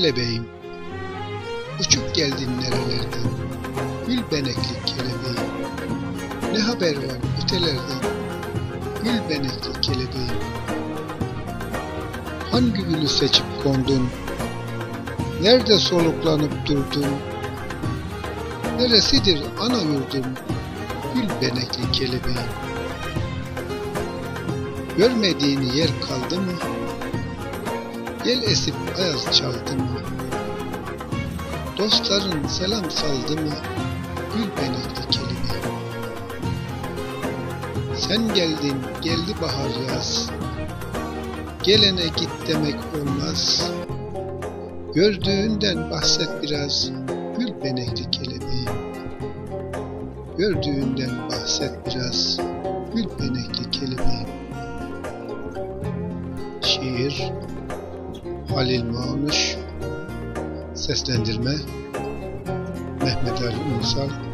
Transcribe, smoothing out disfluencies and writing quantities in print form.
kelebeğim, uçup geldin nerelerden, gül benekli kelebeğim. Ne haber var ötelerden, gül benekli kelebeğim. Hangi gülü seçip kondun, nerede soluklanıp durdun, neresidir ana yurdum, gül benekli kelebeğim. Görmediğin yer kaldı mı, yel esip ayaz çaldı mı, dostların selam saldı mı, gül benekli kelebeğim. Sen geldin, geldi bahar yaz, gelene git demek olmaz. Gördüğünden bahset biraz, gül benekli kelebeğim. Gördüğünden bahset biraz, gül benekli kelebeğim. Şiir Halil Manuş. Seslendirme Mehmet Ali Ünsal.